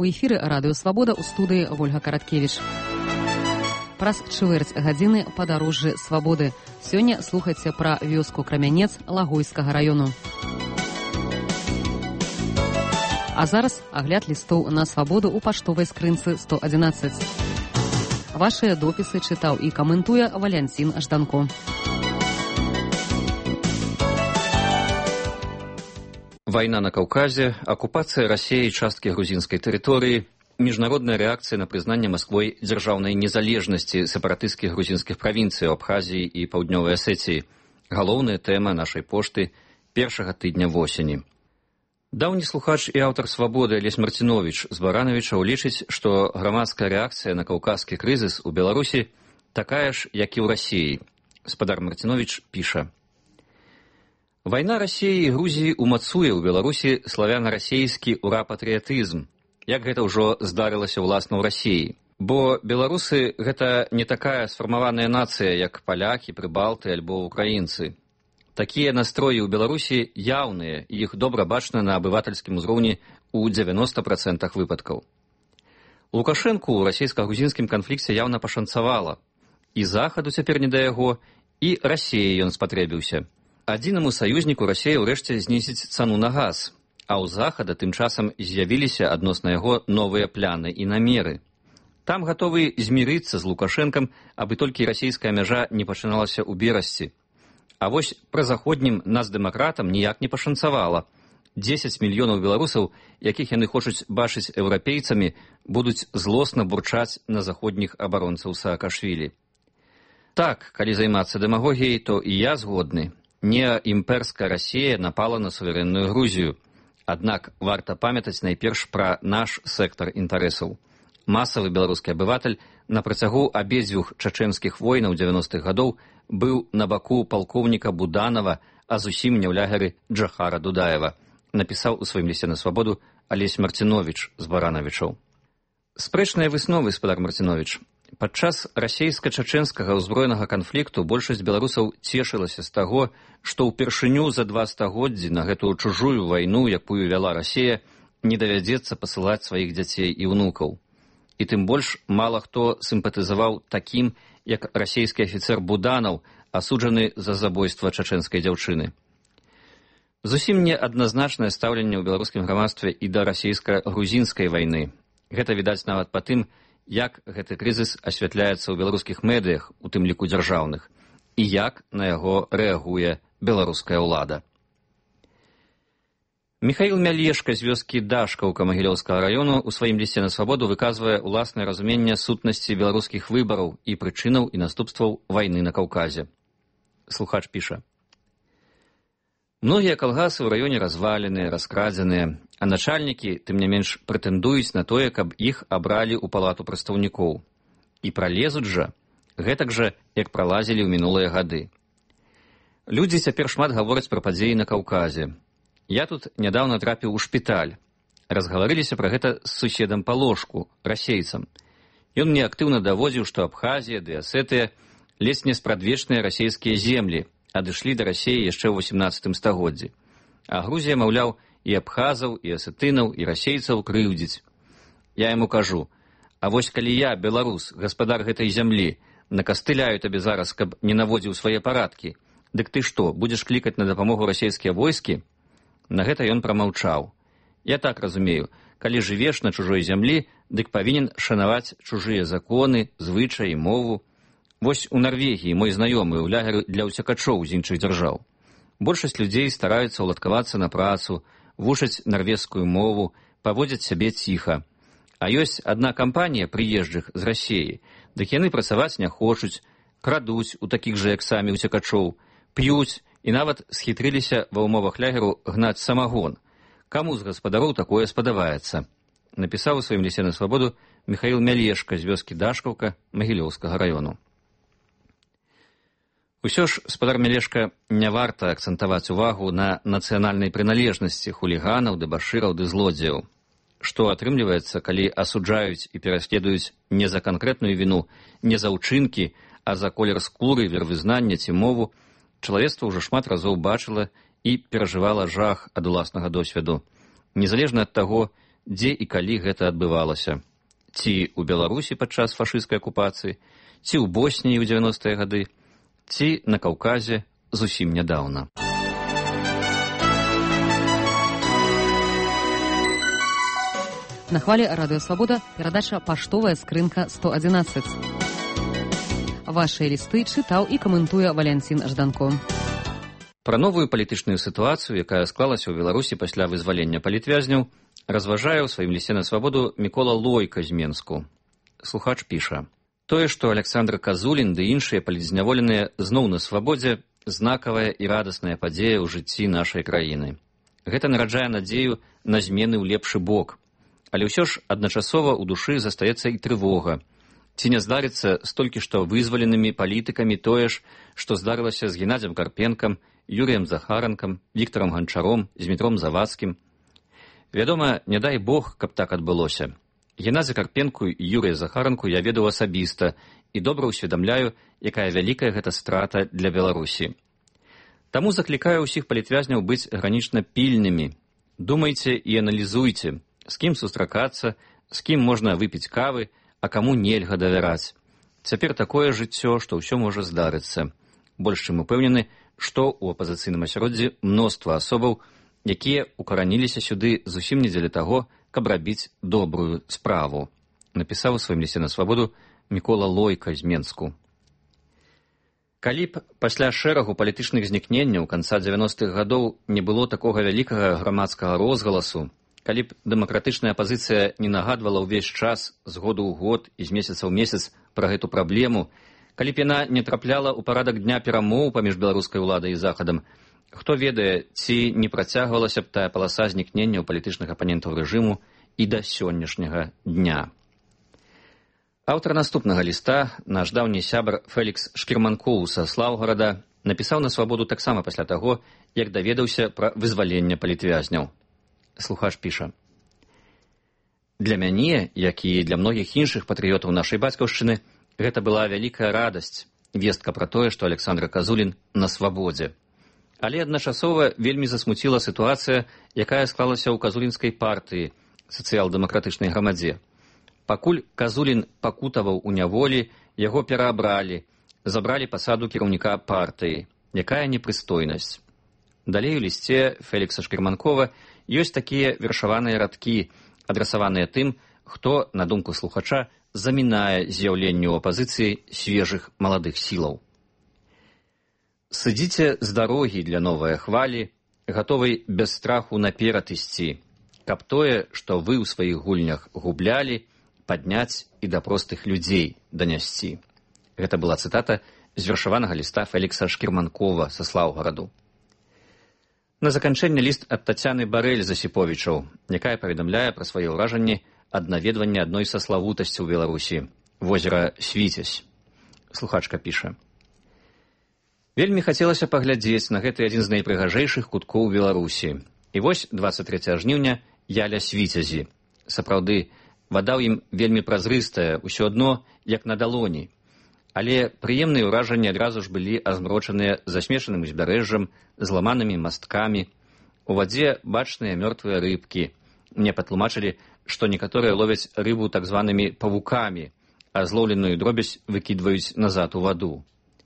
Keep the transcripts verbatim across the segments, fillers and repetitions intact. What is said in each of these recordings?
У эфіры радыё Свабода, у студыі Вольга Караткевіч. Праз чвэрць гадзіны падарожжы свабоды. Сёння слухайце пра вёску Крамянец Лагойскага раёну. А зараз агляд лістоў на свабоду ў паштовай скрынцы сто адзінаццаць. Вашыя допісы чытаў і каментуе Валянцін Жданко. Вайна на Каўказе, акупацыя Расіі часткі грузінскай тэрыторыі, міжнародная рэакцыя на прызнанне Масквой дзяржаўнай незалежнасці сепаратысцкіх грузінскіх правінцый Абхазіі і Паўднёвай Асетіі. Галоўная тэма нашай пошты першага тыдня восені. Даўні слухач і аўтар «Свабоды» Алесь Марціновіч з Баранавічаў лічыць, што грамадская рэакцыя на каўказскі крызіс у Беларусі такая ж, як і ў Расіі. Спадар Марціновіч піша: «Вайна Расіі і Грузіі умацуе ў Беларусі славяна-расейскі ура-патрыятызм, як гэта ўжо здарылася ўласна ў Расіі. Бо беларусы — гэта не такая сфармаваная нацыя, як палякі, прыбалты альбо украінцы. Такія настроі ў Беларусі яўныя, і іх добра бачна на абывательскім узроўні ў дзевяноста працэнтах выпадкаў. Лукашэнку ў расійска-грузінскім канфлікце яўна пашанцавала. І Захаду цяпер не да яго, і Расіі ён спатрэбіўся. Адзінаму саюзніку Расія ўрэшце знізіць цану на газ, а ў Захада тым часам з'явіліся адносна яго новыя пляны і намеры. Там гатовы змірыцца з Лукашэнкам, абы толькі расійская мяжа не пачыналася ў берасці. А вось пра заходнім нас дэмакратам ніяк не пашанцавала. дзесяць мільёнаў беларусаў, якіх яны хочуць бачыць еўрапейцамі, будуць злосна бурчаць на заходніх абаронцаў Саакашвілі. Так, калі займацца дэмагогіяй, то і я згодны. Не імперская Расія напала на суверэнную Грузію. Аднак варта памятаць найперш пра наш сектар інтарэсаў. Масавы беларускі абыватель на працягу абедзвюх чачэнскіх войнаў дзевяностых гадоў быў на баку палкоўніка Буданова, а зусім не ў лягары Джахара Дудаева, напісаў у сваім лісце на свабоду Алесь Марціновіч з Баранавічаў. Спрэчныя высновы, спадар Марціновіч. Падчас расійска-чачэнскага ўзброенага канфлікту большасць беларусаў цешылася з таго, што ўпершыню за два стагоддзі на гэтую чужую вайну, якую вяла Расія, не давядзецца пасылаць сваіх дзяцей і ўнукаў. І тым больш мала хто сімпатызаваў такім, як расійскі афіцэр Буданаў, асуджаны за забойства чачэнскай дзяўчыны. Зусім не адназначнае стаўленне ў беларускім грамадстве і да расійска-грузінскай вайны. Гэта відаць нават па тым, як гэты крызіс асвятляецца ў беларускіх медыях, у тым ліку дзяржаўных, і як на яго рэагуе беларуская ўлада. Міхаіл Мялешка з вёскі Дашкаўка Магілёўскага раёну ў сваім лісце на свабоду выказвае ўласнае разуменне сутнасці беларускіх выбараў і прычынаў і наступстваў вайны на Каўказе. Слухач піша: «Многія калгасы ў раёне разваленыя, раскрадзеныя, а начальнікі, тым не менш, прэтэндуюць на тое, каб іх абралі ў палату прадстаўнікоў. І пралезуць жа, гэтак жа, як пралазілі ў мінулыя гады. Людзі цяпер шмат гавораць пра падзеі на Каўказе. Я тут нядаўна трапіў у шпіталь. Разгаварыліся пра гэта з суседам па ложку, расейцам. Ён мне актыўна даводзіў, што Абхазія ды Асетыя ледзь не спрадвечныя расейскія землі, адышлі да Расіі яшчэ ў восемнаццатым стагоддзі. А Грузія, маўляў, і абхазаў, і асетынаў, і расейцаў крыўдзіць. Я яму кажу: а вось калі я, беларус, гаспадар гэтай зямлі, накастыляю табе зараз, каб не наводзіў свае парадкі, дык ты што, будзеш клікаць на дапамогу расійскія войскі? На гэта ён прамаўчаў. Я так разумею, калі жывеш на чужой зямлі, дык павінен шанаваць чужыя законы, звычаі, мову. Вось у Нарвегіі мой знаёмы ў лягары для ўцякачоў з іншых дзяржаў. Большасць людзей стараюцца ўладкавацца на працу, вучаць нарвежскую мову, паводзяць сябе ціха. А ёсць адна кампанія прыезджых з Расіі, дык яны працаваць не хочуць, крадуць у такіх жа, як самі ўцякачоў, п'юць і нават схітрыліся ва ўмовах лягеру гнаць самагон. Каму з гаспадароў такое спадабаецца? Напісаў у сваім лісце на свабоду Міхаіл Мялешка з вёскі Дашкаўка Магілёўскага раёну. Усё ж, спадар Мялешка, не варта акцэнтаваць увагу на нацыянальнай прыналежнасці хуліганаў, дэбашыраў ды злодзеяў. Што атрымліваецца, калі асуджаюць і пераследуюць не за канкрэтную віну, не за ўчынкі, а за колер скуры, вервызнання ці мову, чалавецтва ўжо шмат разоў бачыла і перажывала жах ад уласнага досведу. Незалежна ад таго, дзе і калі гэта адбывалася. Ці ў Беларусі падчас фашысцкай акупацыі, ці ў Босніі ў дзевяностыя гады, ці на Каўказе зусім нядаўна. На хвалі Радыё Свабода перадача «Паштовая скрынка сто адзінаццаць». Вашыя лісты чытаў і каментуе Валянцін Жданко. Пра новую палітычную сітуацыю, якая склалася ў Беларусі пасля вызвалення палітвязняў, разважае ў сваім лісце на свабоду Мікола Лойка з Менску. Слухач піша: «Тое, што Александр Казулін ды іншыя палітзняволеныя зноў на свабодзе, знакавая і радасная падзея ў жыцці нашай краіны. Гэта нараджае надзею на змены ў лепшы бок. Але ўсё ж адначасова ў душы застаецца і трывога. Ці не здарыцца столькі што вызваленымі палітыкамі тое ж, што здарылася з Геннадзем Карпенкам, Юрыем Захаранкам, Віктарам Ганчаром, Змітром Завадскім. Вядома, не дай Бог, каб так адбылося. Геннадзя Карпенку і Юрыя Захаранку я ведаў асабіста і добра ўсведамляю, якая вялікая гэта страта для Беларусі. Таму заклікаю ўсіх палітвязняў быць гранічна пільнымі. Думайце і аналізуйце, з кім сустракацца, з кім можна выпіць кавы, а каму нельга давяраць. Цяпер такое жыццё, што ўсё можа здарыцца. Больш чым упэўнены, што ў апазіцыйным асяроддзі мноства асобаў, якія укараніліся сюды зусім не дзеля таго, каб рабіць добрую справу. Напісаў у сваім лісце на свабоду Мікола Лойка з Менску. Калі б пасля шэрагу палітычных знікненняў канца дзевяностых гадоў не было такога вялікага грамадскага розгаласу, калі б дэмакратычная апазіцыя не нагадвала ўвесь час з году ў год і з месяца ў месяц пра гэту праблему, калі б яна не трапляла ў парадак дня перамоў паміж беларускай уладай і захадам, хто ведае, ці не працягвалася б тая паласа знікненняў палітычных апанентаў рэжыму і да сённяшняга дня. Аўтар наступнага ліста, наш даўні сябар Фэлікс Шкірманкоў са Слаўгарада, напісаў на свабоду таксама пасля таго, як даведаўся пра вызваленне палітвязняў. Слухач піша: «Для мяне, як і для многіх іншых патрыётаў нашай бацькаўшчыны, гэта была вялікая радасць, вестка пра тое, што Александр Казулін на свабодзе. Але адначасова вельмі засмуціла сітуацыя, якая склалася ў казулінскай партыі, сацыял-дэмакратычнай грамадзе. Пакуль Казулін пакутаваў у няволі, яго пераабралі, забралі пасаду кіраўніка партыі. Якая непрыстойнасць». Далей у лісце Фэлікса Шкірманкова ёсць такія вершаваныя радкі, адрасаваныя тым, хто, на думку слухача, замінае з'яўленню ў апазіцыі свежых маладых сілаў. «Сыдзіце з дарогі для новай хвалі, гатовай без страху наперад ісці, каб тое, што вы ў сваіх гульнях гублялі, падняць і да простых людзей данясці». Гэта была цытата з вершаванага ліста Фэлікса Шкірманкова са Слаўгараду. На заканчэнне ліст ад Тацяны Барэль Засіповічаў, якая паведамляе пра свае ўражанні ад наведвання адной са славутасцяў Беларусі – возера Свіцязь. Слухачка піша: «Вельмі хацелася паглядзець на гэты адзін з найпрыгажэйшых куткоў Беларусі. І вось дваццаць трэцяга жніўня я ля Свіцязі. Сапраўды, вада ў ім вельмі празрыстая, усё адно, як на далоні. Але прыемныя ўражанні адразу ж былі азмрочаныя засмешаным узбярэжжам, зламанымі масткамі. У вадзе бачныя мёртвыя рыбкі. Мне патлумачылі, што некаторыя ловяць рыбу так званымі павукамі, а злоўленую дробязь выкідваюць назад у ваду.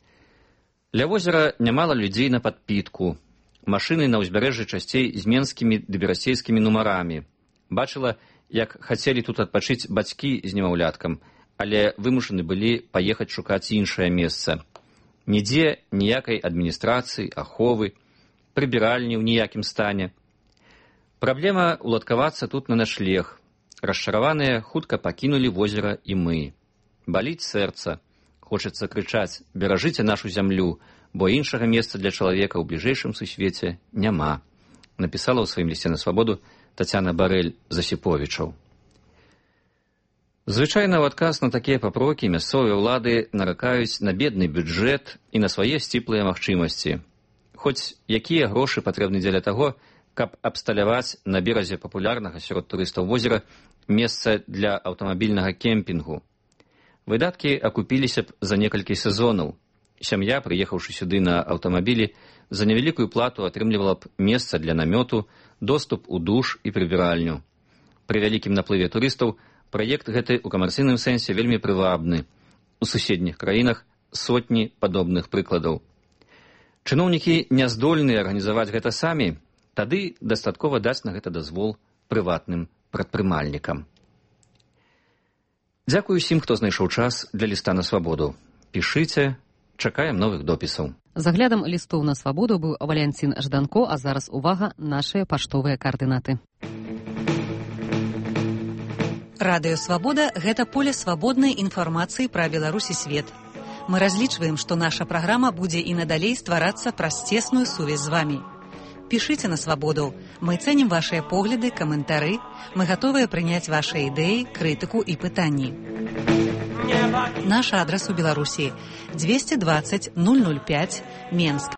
Ля возера нямала людзей на падпітку. Машыны на ўзбярэжжы часцей з менскімі ды берасцейскімі нумарамі. Бачыла, як хацелі тут адпачыць бацькі з немаўляткам, але вымушаны былі паехаць шукаць іншае месца. Нідзе ніякай адміністрацыі, аховы, прыбіральні ў ніякім стане. Праблема уладкавацца тут на начлег. Расчараваныя хутка пакінулі возера і мы. Баліць сэрца. Хочацца крычаць: «Беражыце нашу зямлю, бо іншага месца для чалавека ў бліжэйшым сусвеце няма», напісала ў сваім лісце на свабоду Тацяна Барэль Засіповічаў. Звычайна ў адказ на такія папрокі мясцовыя ўлады наракаюць на бедны бюджэт і на свае сціплыя магчымасці. Хоць якія грошы патрэбны дзеля таго, каб абсталяваць на беразе папулярнага сярод турыстаў возера месца для аўтамабільнага кемпінгу. Выдаткі акупіліся б за некалькі сезонаў. Сям'я, прыехаўшы сюды на аўтамабілі, за невялікую плату атрымлівала б месца для намёту, доступ у душ і прыбіральню. Пры вялікім наплыве турыстаў праект гэты ў камерцыйным сэнсе вельмі прывабны. У суседніх краінах сотні падобных прыкладаў. Чыноўнікі не здольныя арганізаваць гэта самі, тады дастаткова даць на гэта дазвол прыватным прадпрымальнікам. Дзякую усім, хто знайшоў час для ліста на свабоду. Пішыце, чакаем новых допісаў. З аглядам лістоў на свабоду быў Валянцін Жданко, а зараз увага, нашыя паштовыя каардынаты. Радыё «Свабода» – гэта поле свабоднай інфармацыі пра Беларусь і свет. Мы разлічваем, што наша праграма будзе і надалей стварацца праз цесную сувязь з вамі. Пішыце на свабоду. Мы цэнім вашыя погляды, каментары. Мы гатовыя прыняць вашыя ідэі, крытыку і пытанні. Наш адрас у Беларусі – двести двадцать ноль ноль пять, Менск.